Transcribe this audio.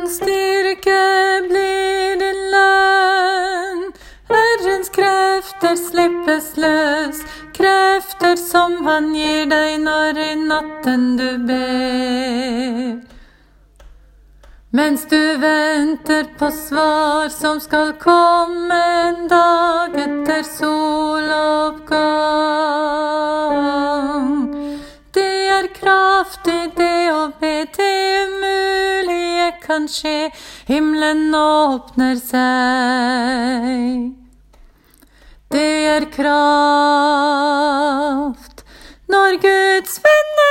styrke blir din lønn. Herrens krefter slippes løs, krefter som han gir deg når i natten du ber. Mens du venter på svar som skal komme en dag etter soloppgang. Det er kraftig det å be, det umulige kan skje, himmelen åpner seg. Det er kraft når Guds venner